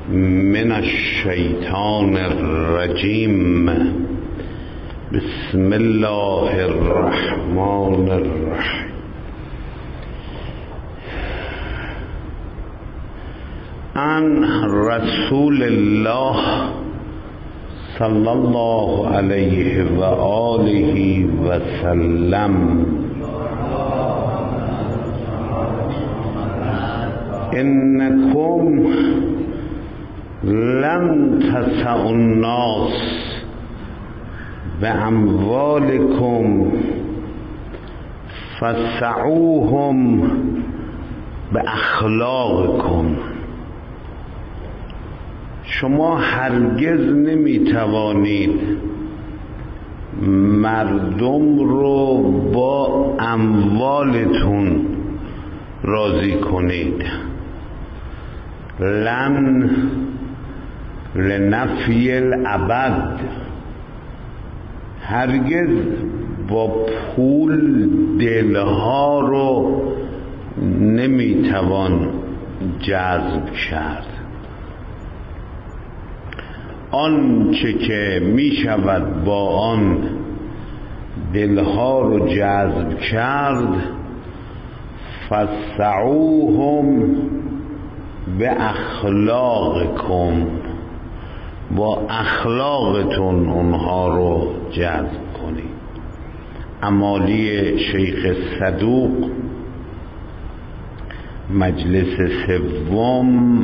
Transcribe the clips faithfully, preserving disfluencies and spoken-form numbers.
من الشیطان الرجیم. بسم الله الرحمن الرحیم. عن رسول الله صلی الله علیه و آله و سلم انکم لن تسعوا الناس باموالکم فسعوهم باخلاقکم. شما هرگز نمیتوانید مردم رو با اموالتون راضی کنید. لن لنفی الابد، هرگز با پول دلها رو نمیتوان جذب کرد. آنچه که می شود با آن دلها رو جذب کرد، فسعوهم به اخلاقکم، با اخلاقتون اونها رو جذب کنید. امالی شیخ صدوق مجلس سوم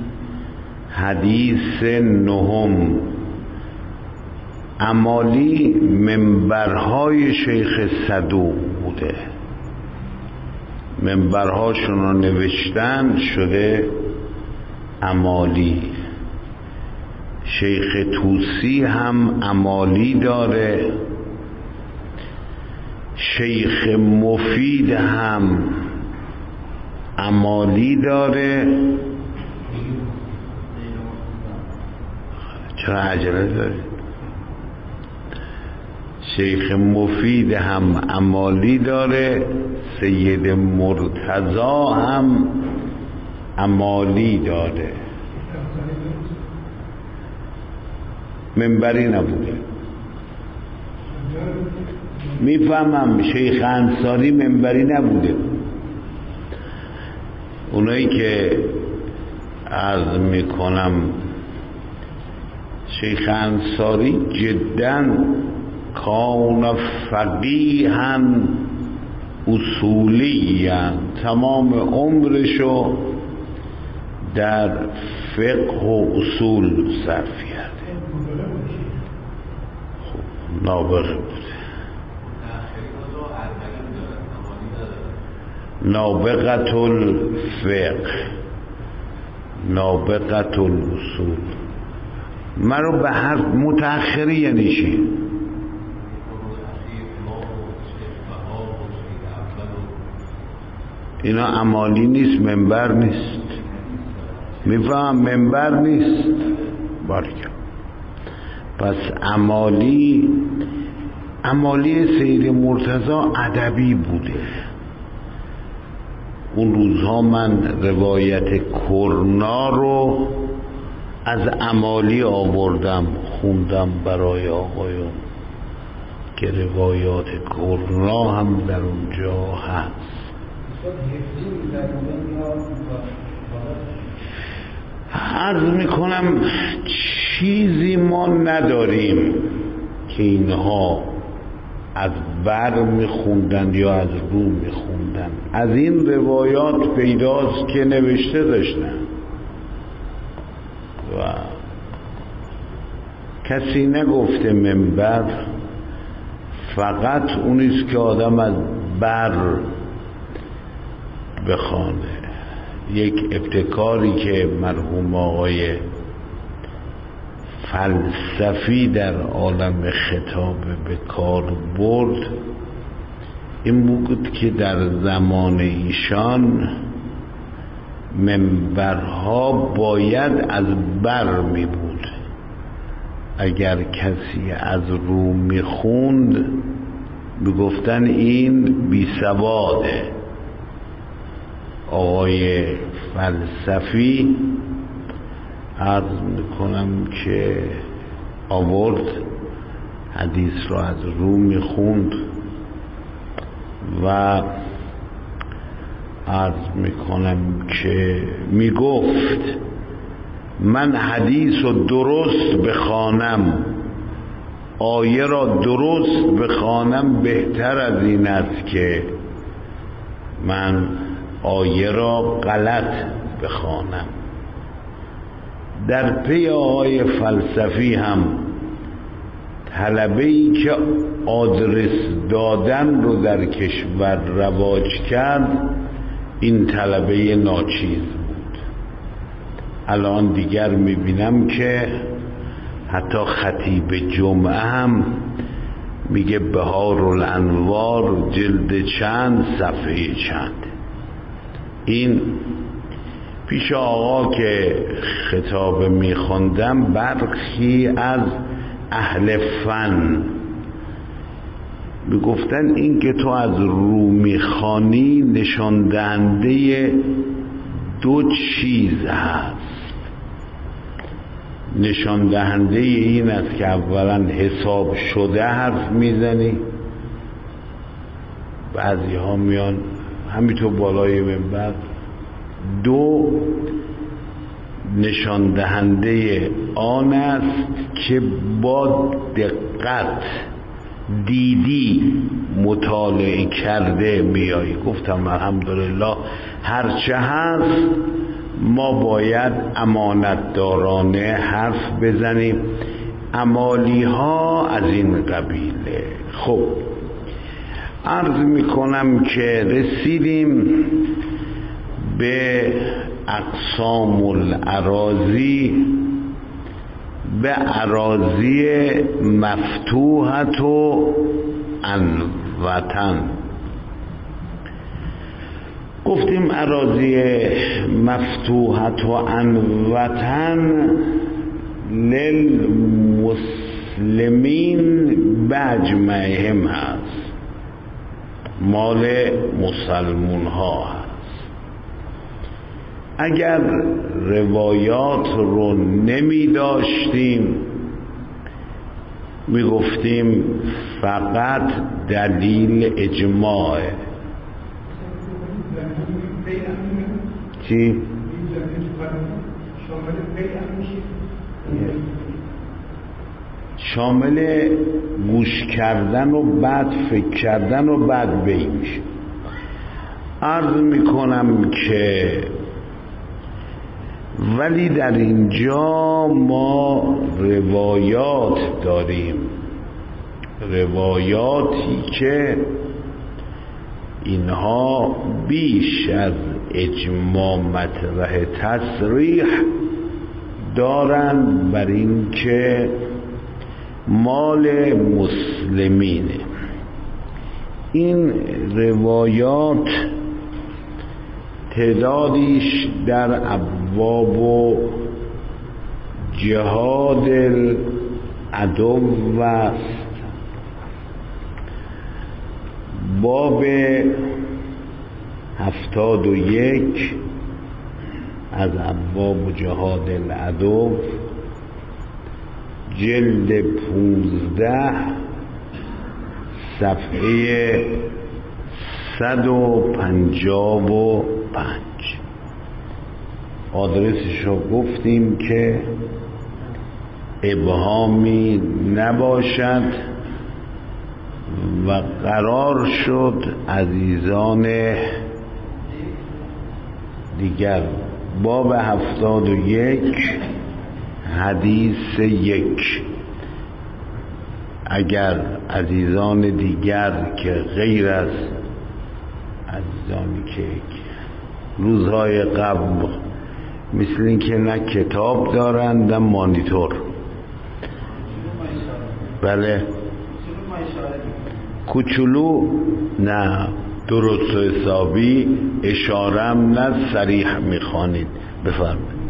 حدیث نهم. امالی منبرهای شیخ صدوق بوده، منبرهاشون رو نوشتن شده امالی. شیخ طوسی هم امالی داره، شیخ مفید هم امالی داره. چرا عجله دارید؟ شیخ مفید هم امالی داره، سید مرتضی هم امالی داره. منبری نبوده. میفهمم شیخ انصاری منبری نبوده. اونایی که عرض میکنم شیخ انصاری جداً کان فقیها اصولیا، تمام عمرشو در فقه و اصول صرف کرده. خب نابغه بوده. نابغة الفقه، نابغة الاصول. مرو به هر متأخری یعنی چی؟ اینا امالی نیست، منبر نیست. میفهم منبر نیست. بارکم. پس امالی امالی سید مرتضی ادبی بوده. اون روزها من روایت کرنا رو از امالی آوردم خوندم برای آقایون که روایات کرنا هم در اونجا هست. عرض میکنم چیزی ما نداریم که اینها از بر میخوندن یا از رو میخوندن. از این روایات پیداست که نوشته داشتن و کسی نگفته منبر فقط اونیست که آدم از بر بخوانه. یک ابتکاری که مرحوم آقای فلسفی در عالم خطاب به کار برد این بود که در زمان ایشان منبرها باید از بر می بود. اگر کسی از رو می خوند میگفتن این بی سواده. آقای فلسفی عرض میکنم که آورد حدیث رو از رو میخوند و عرض میکنم که میگفت من حدیث رو درست بخوانم، آیه را درست بخوانم، بهتر از این است که من آیه را غلط بخوانم. در پی آقای فلسفی هم طلبه‌ای که آدرس دادن رو در کشور رواج کرد، این طلبه ناچیز بود. الان دیگر میبینم که حتی خطیب جمعه هم میگه بهار الانوار جلد چند صفحه چند. این پیش آقا که خطاب میخوندم برخی از اهل فن میگفتن این که تو از رو میخوانی نشان دهنده دو چیز هست. نشان دهنده این است که اولا حساب شده حرف میزنی، بعضی ها میان همینطور بالای منبر. دو، نشان دهنده آن است که با دقت دیدی مطالعه کرده میایی. گفتم الحمدلله هرچه هست ما باید امانتدارانه حرف بزنیم، امالی ها از این قبیله. خب عرض میکنم که رسیدیم به اقسام الاراضی، به اراضی مفتوحت و عن وطن. گفتیم اراضی مفتوحت و عن وطن للمسلمین بجمعهم هست، مال مسلمون ها هست. اگر روایات رو نمی داشتیم می گفتیم فقط دلیل اجماعه. چی؟ شامل گوش کردن و بعد فکر کردن و بعد بی میشه. عرض میکنم که ولی در اینجا ما روایات داریم، روایاتی که اینها بیش از اجماع مطرح تصریح دارند بر این که مال مسلمینه. این روایات تعدادیش در ابواب و جهاد العدو و باب هفتاد و یک از ابواب و جهاد العدو، جلد پونزده صفحه صد و پنجاه و پنج. آدرسش رو گفتیم که ابهامی نباشد و قرار شد عزیزان دیگر باب هفتاد و یک حدیث یک. اگر عزیزان دیگر که غیر از عزیزانی که روزهای قبل مثل این که نه کتاب دارند نه مانیتور، بله کوچولو نه درست و حسابی، اشارم نه صریح میخوانید. بفرمایید.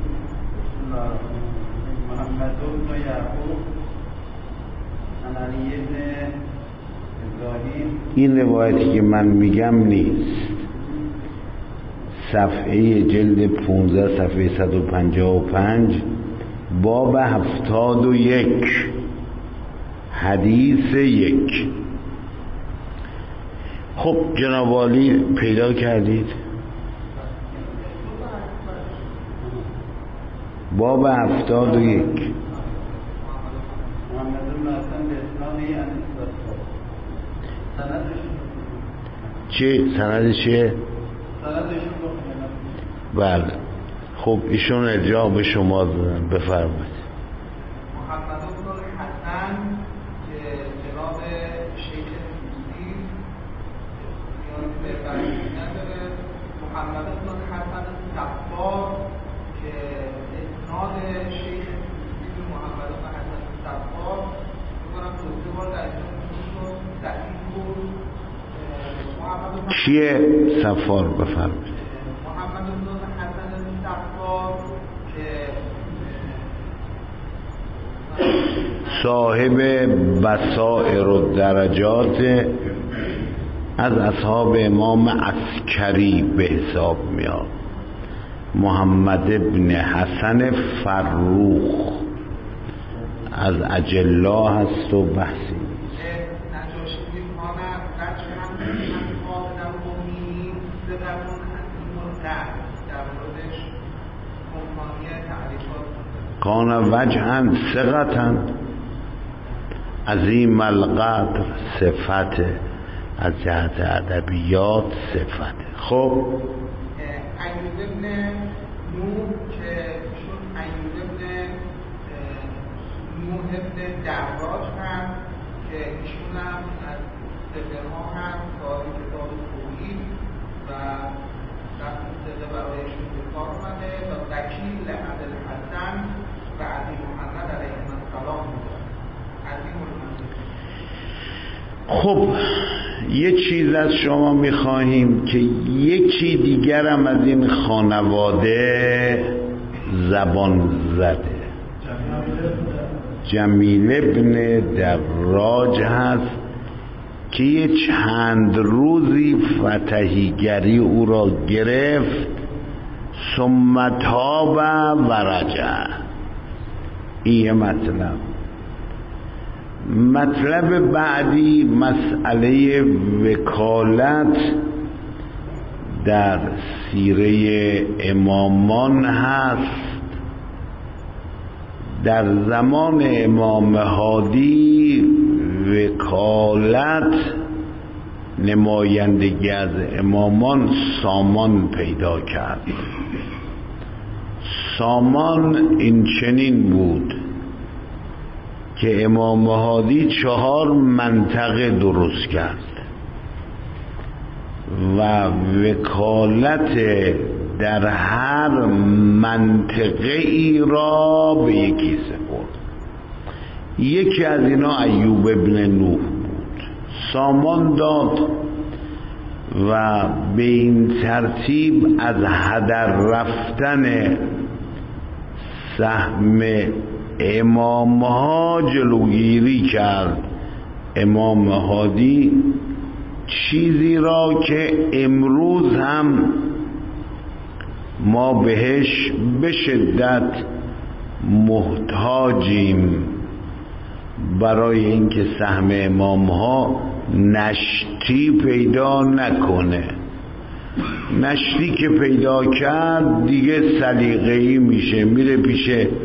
محمد بن یعقوب عن علی بن ابراهیم. این روایتی که من میگم نیست. صفحه جلد پونزده صفحه صد و پنجاه و پنج باب هفتاد و یک حدیث یک. خب جناب عالی پیدا کردید؟ باب هفتاد و یک. چه سند چیه؟ بله. خب ایشون ارجاع به شما دادن، بفرمایید. محمد بن حسن که جناب شیخ توسی یعنی به فرمی نداره، محمد بن حسن صفار که اسناد شیخ توسی به محمد بن حسن صفار بکنم دوسته بار در جنب صحیح بود. کیه صفار؟ بفرمایید. محمد بن حسن صفار که صاحب بصائر و درجات از اصحاب امام عسکری به حساب میاد. محمد بن حسن فروخ از اجلا هست و بحثی کان وجها ثقة عظیم القدر صفت از جهت ادبیات صفت. خب ایوب ابن نوح که چون ایوب ابن نوح ابن دراج هم که ایشون هم از سفرها هم صاحب کتاب توحید و رسم صده برایشون به کار آمده و وکیل ابوالحسن و علی محمد علیه السلام بوده. خب یه چیز از شما میخواهیم که یکی دیگرم از این خانواده زبان زده، جمیل ابن دراج هست که یه چند روزی فتحیگری او را گرفت. ثم تاب و رجع. این یه مطلب. مطلب بعدی مسئله وکالت در سیره امامان هست. در زمان امام هادی وکالت نمایندگی از امامان سامان پیدا کرد. سامان این چنین بود که امام هادی چهار منطقه درست کرد و وکالت در هر منطقه ای را به یکی سپرد. یکی از اینا ایوب ابن نوح بود. سامان داد و به این ترتیب از هدر رفتن سهم امام ها جلوگیری کرد. امام هادی چیزی را که امروز هم ما بهش به شدت محتاجیم برای اینکه سهم امام ها نشتی پیدا نکنه. نشتی که پیدا کرد دیگه سلیقه‌ای میشه، میره پیش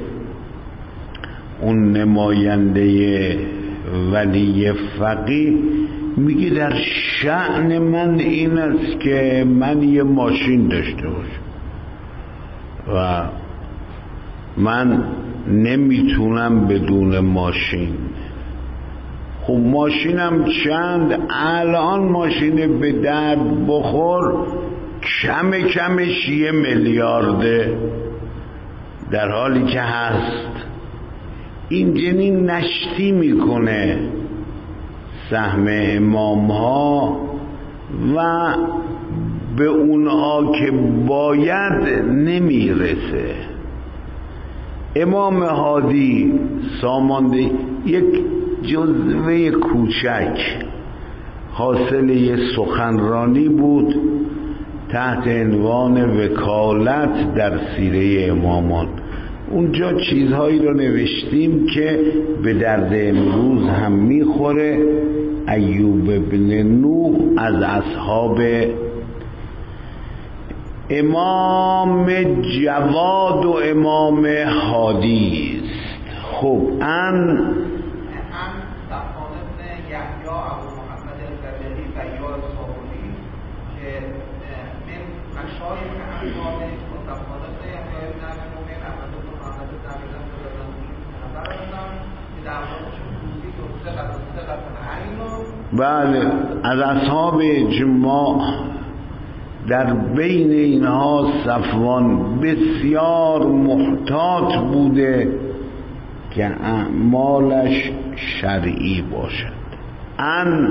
اون نماینده ولی فقیه، میگه در شأن من این است که من یه ماشین داشته باشم و من نمیتونم بدون ماشین. خب ماشینم چند؟ الان ماشین به درد بخور کم کمش یه میلیارده، در حالی که هست. این جنین نشتی میکنه سهم امام ها و به اونها که باید نمیرسه. امام هادی سامانده یک جزوه کوچک حاصل یه سخنرانی بود تحت عنوان وکالت در سیره امامان. اونجا چیزهایی رو نوشتیم که به درد امروز هم میخوره. ایوب ابن نوح از اصحاب امام جواد و امام هادی است. خب ان بله از اصحاب اجماع. در بین اینها صفوان بسیار محتاط بوده که اعمالش شرعی باشد. ان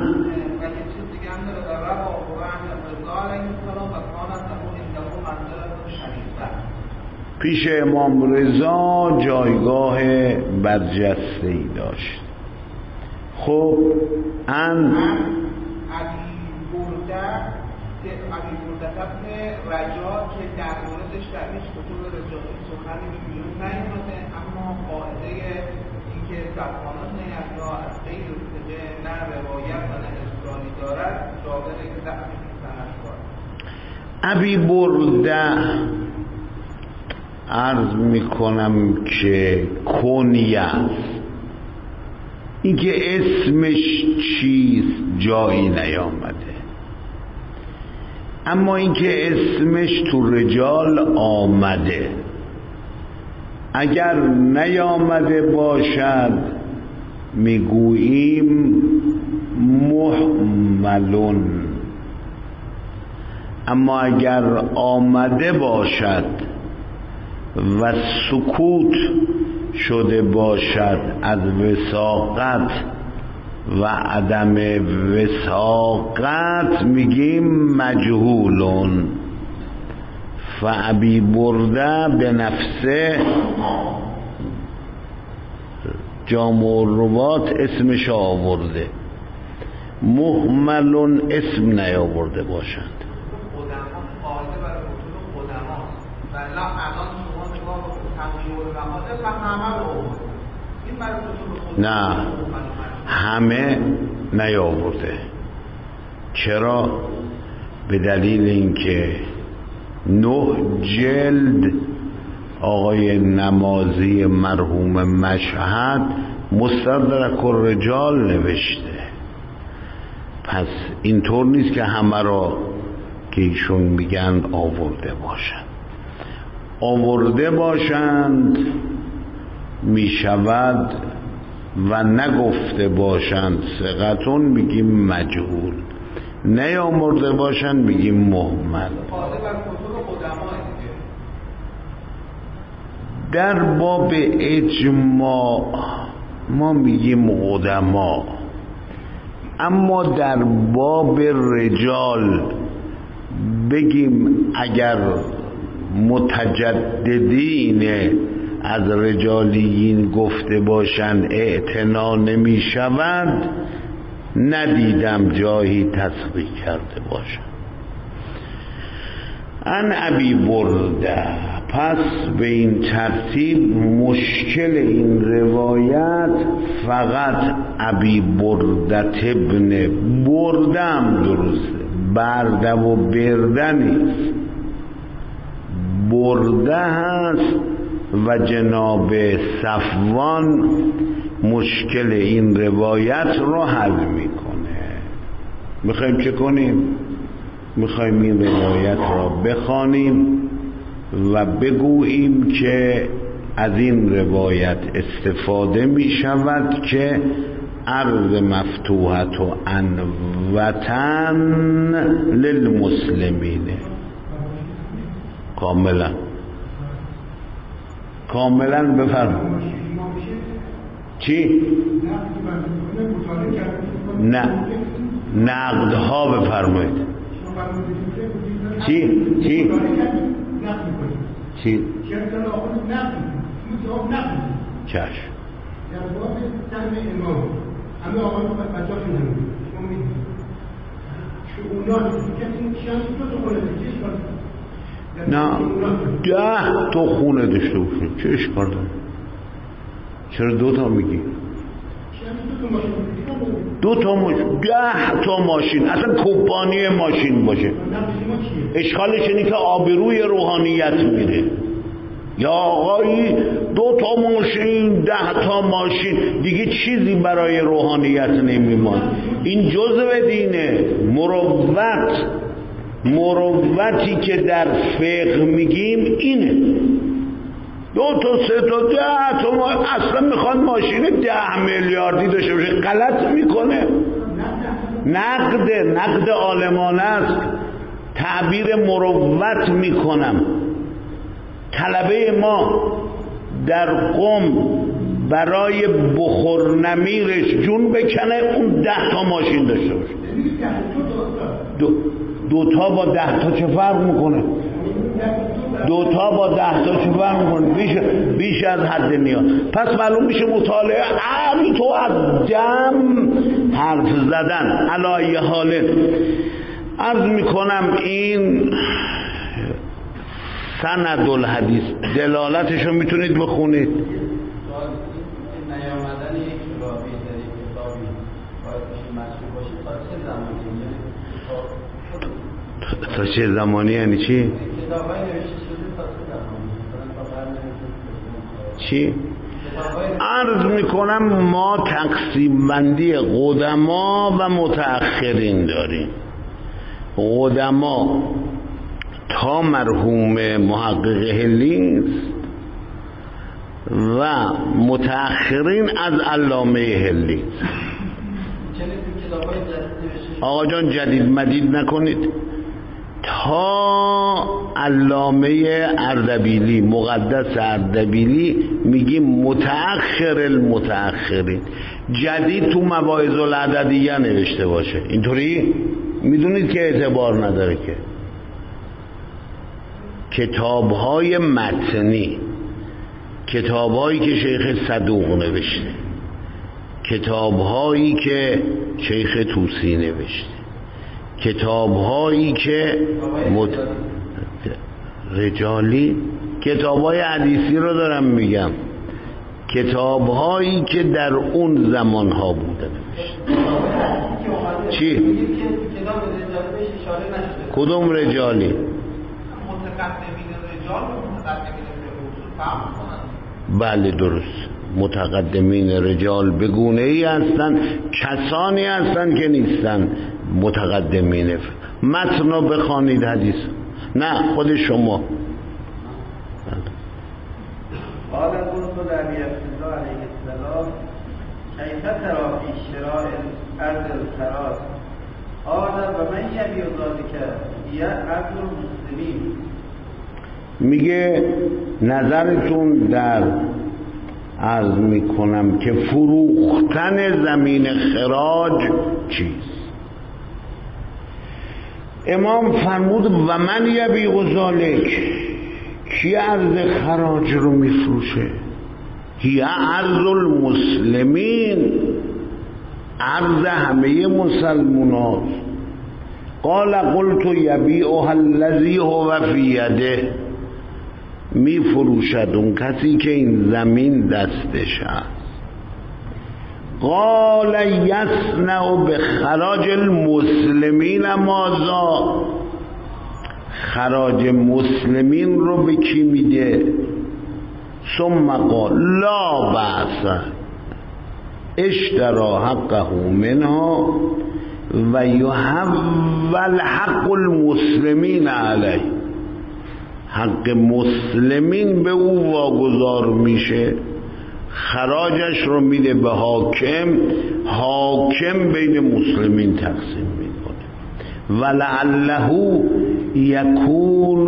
پیش امام رضا جایگاه برجسته ای داشت. خب ان عبی بردت ابن رجا که در موردش در هیچ کتب رجالی سخنی به بیرون نیامده، اما قاعده این که صفوان بن یحیی از غیر سجه نه روایت و نه اسنادی دارد جابر که ضعفی سند دارد. عبی برده عرض میکنم که کنیه است، این که اسمش چیست جایی نیامده، اما اینکه اسمش تو رجال آمده. اگر نیامده باشد میگوییم محملون، اما اگر آمده باشد و سکوت شده باشد از وثاقت و عدم وثاقت میگیم مجهولون. فعبی برده به نفسه جامع الروات اسمش آورده، محملون اسم نیاورده باشند. نه همه نیاورده. چرا؟ به دلیل اینکه نه جلد آقای نمازی مرحوم مشهد مستدرک الرجال نوشته، پس اینطور نیست که همه را که ایشون میگن آورده باشند. آورده باشند میشود و نگفته باشند ثقتون میگیم مجهول، نیامرده باشند میگیم مهمل. در باب اجماع ما میگیم قدما، اما در باب رجال بگیم اگر متجددین از رجالیین گفته باشند اعتنا نمی شود، ندیدم جایی تصحیح کرده باشند. ان ابی برده، پس به این ترتیب مشکل این روایت فقط ابی بردت ابن برده هم درسته، برده و برده نیست، برده هست و جناب صفوان مشکل این روایت رو حل میکنه. میخوایم چه کنیم؟ میخوایم این روایت را بخوانیم و بگوییم که از این روایت استفاده میشود که ارض مفتوحت و انوتن للمسلمین. کاملا کاملا بفرمایید. چی؟ نه نقدها بفرمایید. چی؟ چی؟ چی؟ چشم. نه ده تا خونه داشته باشه چه اشکال داره؟ چرا دو تا میگی؟ دو تا ماشین، ده تا ماشین، اصلا کمپانی ماشین باشه. اشکالش اینه که آبروی روحانیت میره. یا آقایی دو تا ماشین، ده تا ماشین، دیگه چیزی برای روحانیت نمیماند. این جزء دینه. مروت، مروتی که در فقه میگیم اینه. دو تا سه تا ده تا ما اصلا میخواد ماشین ده میلیاردی داشته باشه، غلط میکنه. نقد نقد عالمانه است. تعبیر مروت میکنم. طلبه ما در قم برای بخور نمیرش جون بکنه اون ده تا ماشین داشته باشه. دو, دو تا با ده تا چه فرق میکنه؟ دو تا با ده تا چه فرق میکنه؟ بیش, بیش از حد میاد. پس معلوم میشه مطالعه عمی تو از جمع حرف زدن. علی حال عرض میکنم این سند الحدیث دلالتشو میتونید بخونید. نیامدن یک راوی در یک کتابی باید مشهور باشه تا چه زمانی؟ تا چه زمانی یعنی چی؟ کتابای نوشته شده تا چه زمانی؟ چی؟ عرض میکنم ما تقسیم بندی قدما و متأخرین داریم. قدما تا مرحوم محقق هلی و متأخرین از علامه هلی. آقا جان جدید مدید نکنید. تا علامه اردبیلی، مقدس اردبیلی میگیم متأخر المتأخرین. جدید تو مواعظ العددیه نوشته باشه. اینطوری میدونید که اعتبار نداره. که کتاب‌های متنی، کتاب‌هایی که شیخ صدوق نوشته، کتاب‌هایی که شیخ طوسی نوشته، کتاب‌هایی که مت... رجالی، کتاب‌های حدیثی رو دارم میگم، کتاب‌هایی که در اون زمان‌ها بوده نوشته. چی؟ کدوم رجالی؟ بله درست. متقدمین رجال به گونه ای هستن، کسانی هستن که نیستن متقدمین. متن رو بخوانید حدیث، نه خود شما. قال قلت لأبي عبد الله عليه السلام كيف ترى في شراء الأرض الخراج؟ قال ومن يبيع ذلك هي أرض المسلمين. میگه نظرتون در عرض میکنم که فروختن زمین خراج چیست؟ امام فرمود و من یبیع ذلک، کی ارض خراج رو میفروشه؟ هی ارض المسلمین، ارض همه مسلمانات. قال قلت یبیعها الذی هو فی یده، می فروشد اون کسی که این زمین دستش هست. قال یصنع بخراج المسلمین ماذا؟ خراج مسلمین رو به کی میده؟ ثم قال لا بأس اشترى حقه منها و یحول حق المسلمین علیه، حق مسلمین به او واگذار میشه، خراجش رو میده به حاکم، حاکم بین مسلمین تقسیم میکنه. ولعله یکون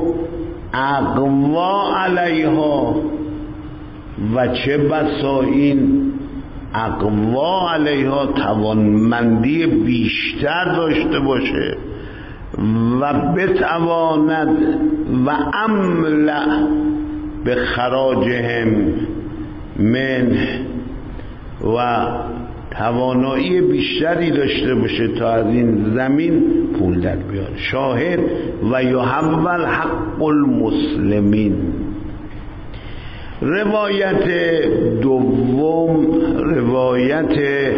اقوا علیها، و چه بسا این اقوا علیها توانمندی بیشتر داشته باشه و بتواند و املأ به خراجهم من و توانایی بیشتری داشته باشه تا از این زمین پول در بیاره. شاهد و یحول حق المسلمین. روایت دوم روایت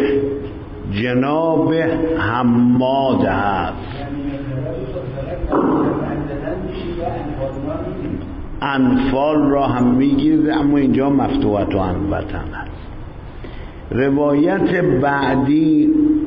جناب حماد هست. انفال را هم میگیرد اما اینجا مفتوحت و انوطن هست. روایت بعدی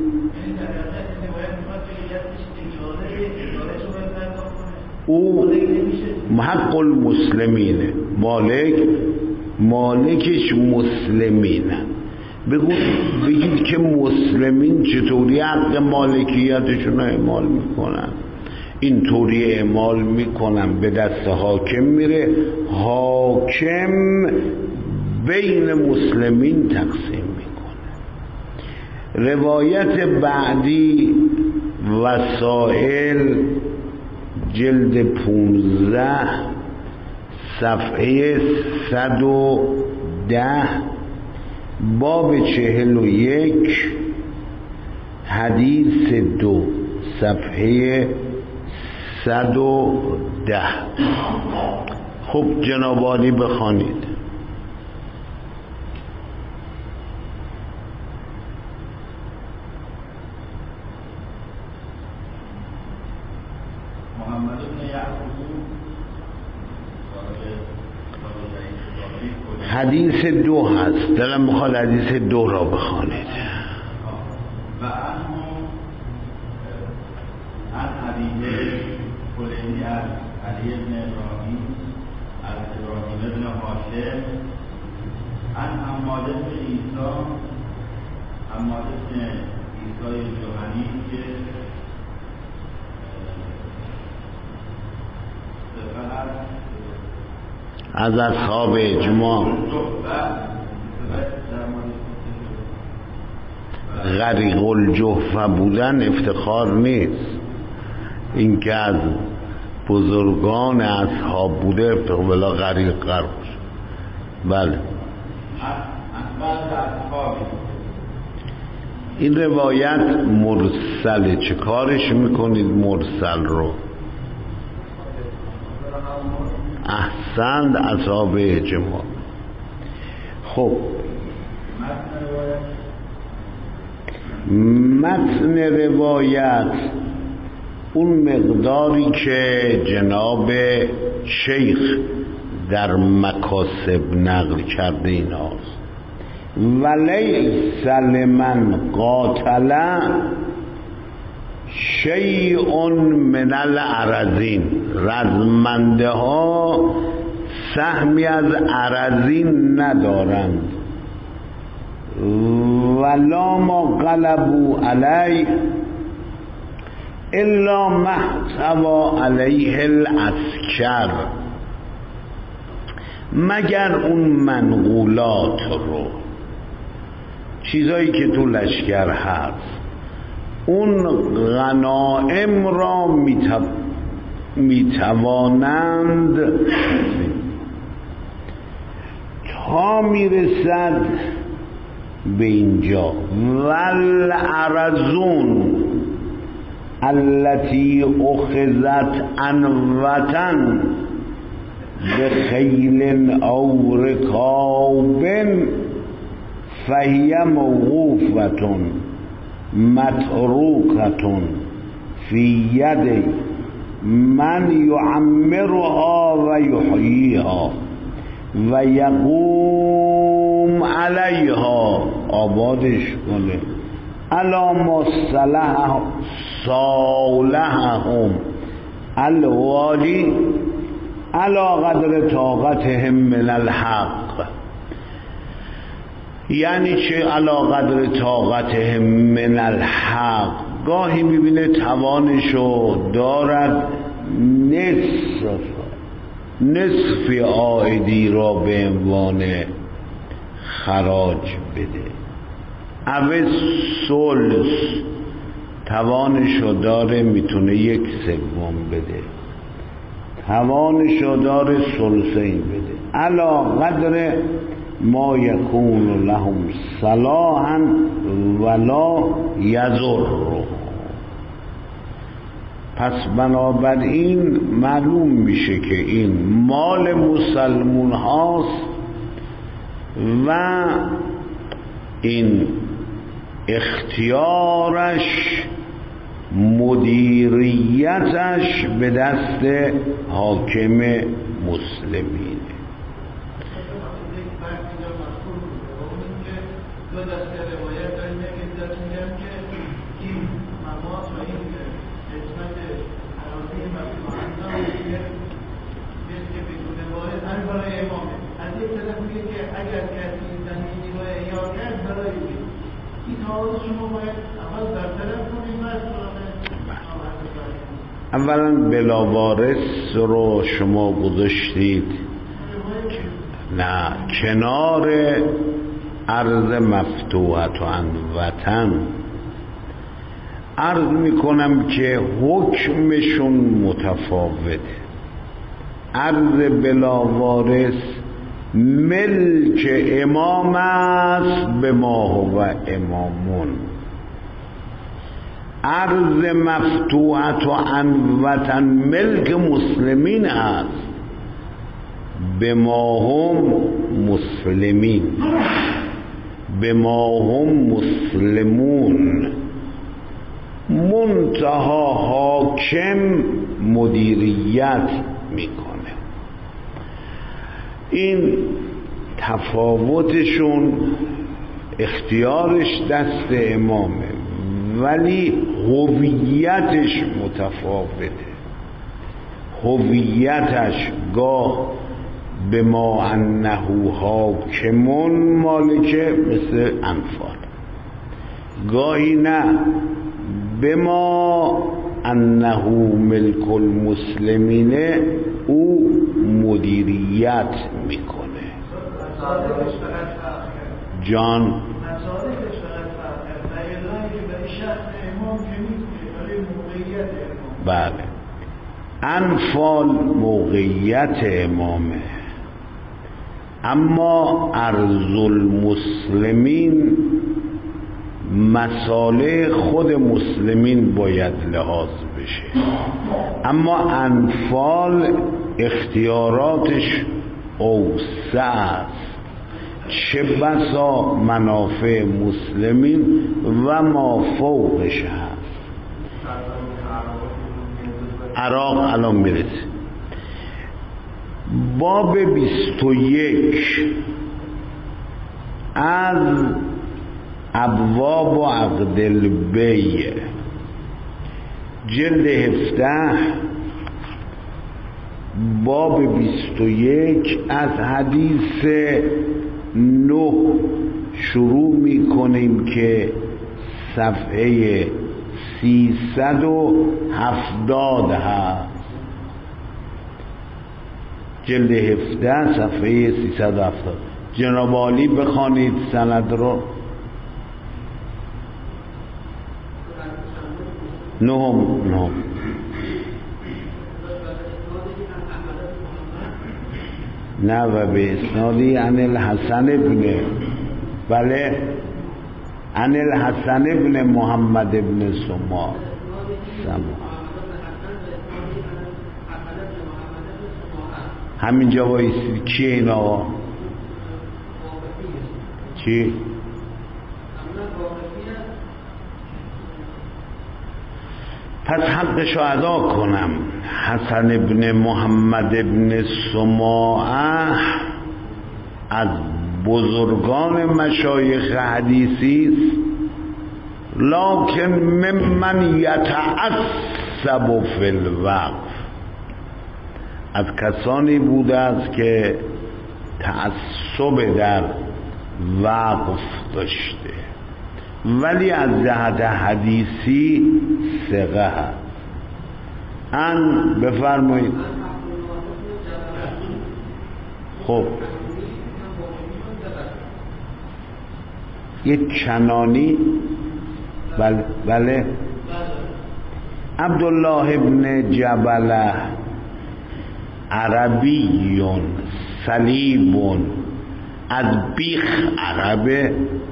او حق المسلمینه، مالک مالکش مسلمینه. بگو بگید که مسلمین چطوری حق مالکیتشون رو اعمال میکنن؟ اینطوری اعمال میکنن به دست حاکم میره، حاکم بین مسلمین تقسیم میکنه. روایت بعدی وسائل جلد پونزده صفحه صد و ده باب چهل و یک حدیث دو صفحه صد و ده. خب جناب عالی بخوانید. حدیث دو هست، دلم میخواد حدیث دو را بخوانید. و عنه عن حدیث کلینی از علی ابن ابراهیم از ابراهیم ابن هاشم عن حماد ابن عیسی حماد ابن عیسی جهنی که از اصحاب اجماع غریق الجحفه بودن افتخار نیست، این که از بزرگان اصحاب بوده افتخار بلا غریق غرق باشه. بله این روایت مرسله. چه کارش میکنید مرسل رو؟ احسند، اصحاب اجماع. خب متن روایت اون مقداری که جناب شیخ در مکاسب نقل کرده ایناست. ولیس لمن قاتل شیء من الارزین، رزمنده ها سهمی از ارزین ندارند. ولا ما غلبوا علی الا محتوا علیه العسکر، مگر اون منقولات رو، چیزایی که تو لشکر هست، اون غنائم را میتوانند تا میرسد به اینجا. والارزون التي اخذت عن وطن بخیل او رکاب فهی موقوفتون متروکتون فی ید من یعمرها و یحییها و یقوم علیها، آبادش کنه. الا ما صلح صالحهم الوالی علا قدر طاقتهم من الحق. یعنی چه علا قدر طاقتهم من الحق؟ گاهی میبینه توانشو دارد نصف نصف آیدی را به عنوان خراج بده، اوه سلس توانشو داره میتونه یک سوم بده، توانشو داره سلسین بده. علا قدر ما یکون لهم صلاحا ولا یضر. پس بنابراین معلوم میشه که این مال مسلمون هاست و این اختیارش مدیریتش به دست حاکم مسلمینه. اولا بلاوارث رو شما گذاشتید نه کنار ارض مفتوحت و وطن. عرض میکنم که حکمشون متفاوته. ارض بلاوارث ملک امام است به ما هو امامون. ارض مفتوحت و وطن ملک مسلمین است به ما هم مسلمین، به ما هم مسلمون. منتها حاکم مدیریت میکنه. این تفاوتشون، اختیارش دست امامه ولی هویتش متفاوته. هویتش گاه به ما انه حاکمون مالکه مثل انفال، گاهی نه به ما انه ملک المسلمینه او مدیریت میکنه. جان بله، انفال موقعیت امامه، اما ارض المسلمین مساله خود مسلمین باید لحاظ بشه. اما انفال اختیاراتش اوسع است، چه بسا منافع مسلمین و ما فوقش هست. عراق الان میرسه. باب بیست و یک از ابواب و عقد البیع، جلد هفده، باب بیست و یک از حدیث نه شروع می کنیم که صفحه سیصد و هفتاد هست. جلد هفده صفحه سیصد و هفتاد. جناب عالی بخوانید سند رو. نهم نهم نه و به اسنادی عن الحسن ابن بله عن الحسن ابن محمد ابن سما سما همینجا وایسید. کیه این آقا؟ چی؟ پس حقشو ادا کنم. حسن ابن محمد ابن سماعه از بزرگان مشایخ حدیثی است، لکن ممن یتعصب فی الوقف، از کسانی بوده است که تعصب در وقف داشته، ولی از جهت حدیثی ثقه هست. ان بفرمایید. خب یک چنانی بله بله عبدالله ابن جبله عربیون صلیبون از بیخ عربه،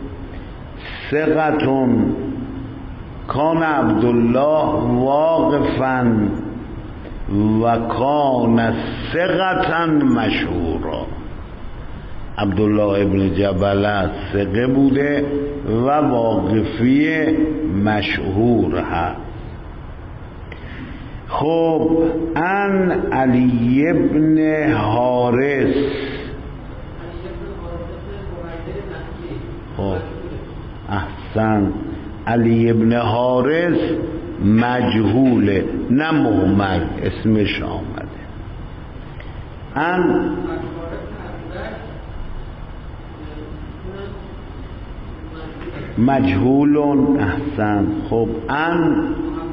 ثقتون کان عبدالله واقفا و کان ثقتا مشهورا. عبدالله ابن جبله ثقه بوده و واقفی مشهور هست. خب ان علی ابن حارث، خب احسن، علی ابن حارث مجهوله نه مهمل، اسمش آمده. ان مجهولون، احسن. خب ان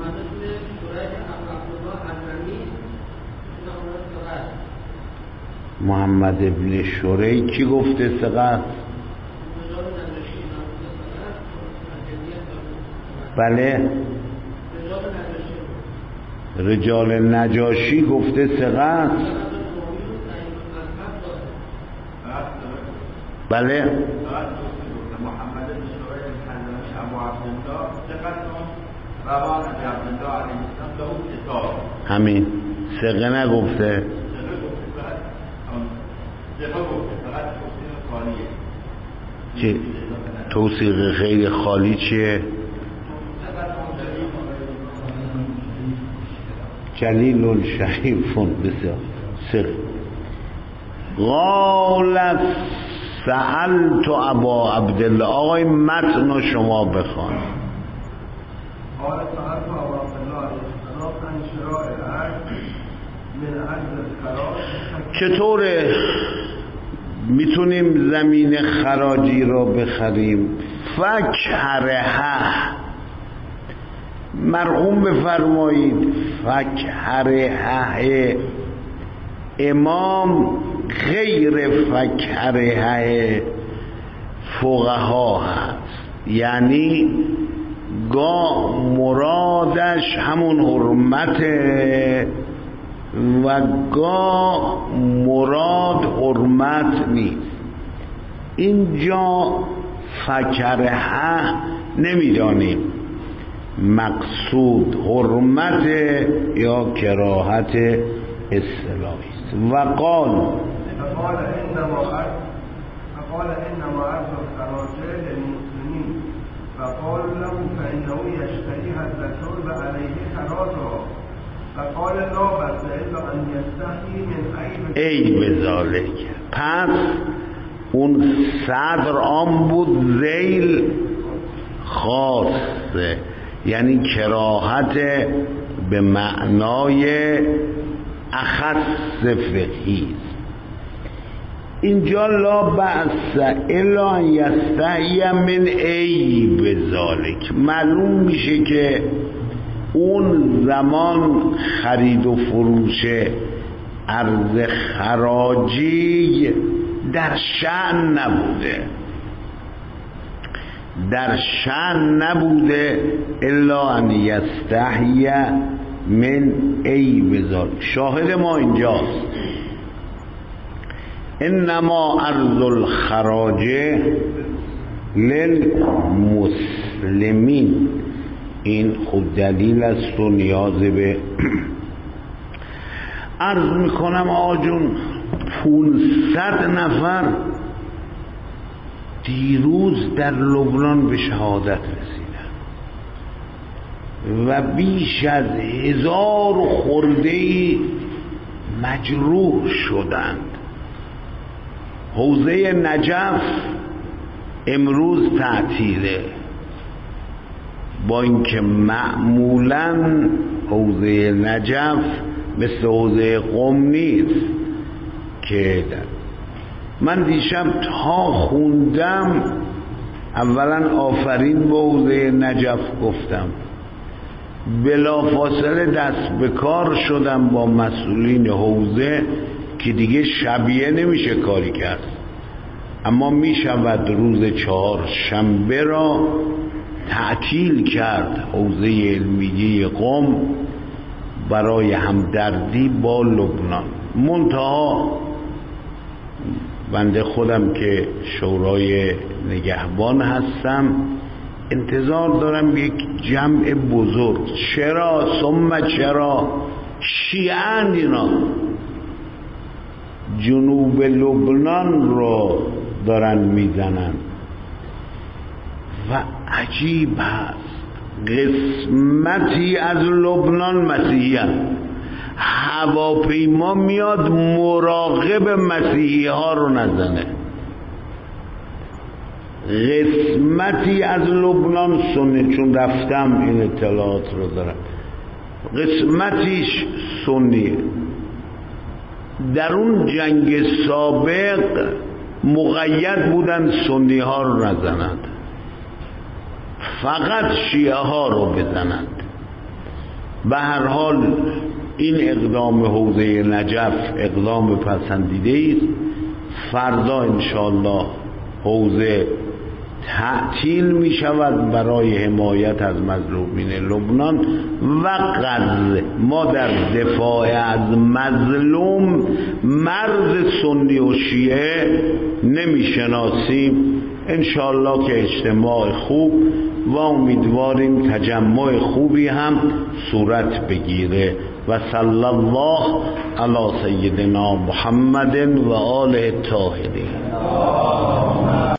محمد ابن شریح کی گفته ثقه؟ بله، رجال نجاشی گفته ثقه. بله، محمد بن شریح الحلوانی ابو عبدالله ثقتون روان ابی عبدالله علیه السلام له کتاب. همین ثقه نگفته. چه توصیق خیلی خالی چیه؟ جلیل شریف بسیار سر. قال سألت ابا عبدالله، آقای متن شما بخوان. قال سألت ابا عبدالله عن شراء العرض من عجل الخراج. چطوره میتونیم زمین خراجی را بخریم؟ فکهرها، مرحوم بفرمایید فکهرها، امام غیر فکهرها فقها هست، یعنی گاه مرادش همون حرمته و گاه مراد حرمت نیست. اینجا فکرها نمیدانیم مقصود حرمت یا کراهت اصطلاحی است. و قال فقال انما فقال انما عرض الخراج للمسلمين فقال له فانه يشتريها الزكاه عليه خراجها فقال لا بأس الا ان يستحي من عیب ای بذالک. پس اون صدر آن بود، ذیل خاصه، یعنی کراهت به معنای اخص فقهی. اینجا لا بأس الا ان یستحی من عیب ذالک، معلوم میشه که اون زمان خرید و فروش ارز خراجی در شأن نبوده، در شأن نبوده الا ان یستحی من عیب ذالک. شاهد ما اینجاست انما ارض الخراج للمسلمین. این خود دلیل است و نیاز به عرض میکنم آجون پونصد نفر دیروز در لبنان به شهادت رسیدن و بیش از هزار خرده‌ای مجروح شدند. حوزه نجف امروز تعطیله، با اینکه معمولاً حوزه نجف مثل حوزه قم نیست که من دیشب تا خوندم اولا آفرین به حوزه نجف گفتم، بلافاصله دست به کار شدم با مسئولین حوزه که دیگه شبیه نمیشه کاری کرد، اما میشود روز چهار شنبه را تعطیل کرد حوزه علمیه قم برای همدردی با لبنان. منتها بنده خودم که شورای نگهبان هستم انتظار دارم یک جمع بزرگ، چرا ثم چرا شیعه‌اند اینا، جنوب لبنان رو دارن میزنن و عجیب هست قسمتی از لبنان مسیحی هست. هواپیما میاد مراقب مسیحی ها رو نزنه. قسمتی از لبنان سنی، چون رفتم این اطلاعات رو دارم، قسمتیش سنیه. در اون جنگ سابق مقید بودن سنی ها رو نزنند، فقط شیعه ها رو بزنند. به هر حال این اقدام حوزه نجف اقدام پسندیده است. فردا انشاءالله حوزه تعطیل می شود برای حمایت از مظلومین لبنان و غزه. ما در دفاع از مظلوم مرز سنی و شیعه نمی شناسیم. انشاءالله که اجتماع خوب و امیدواریم تجمع خوبی هم صورت بگیره و صلی الله علی سیدنا محمد و آله الطاهرین.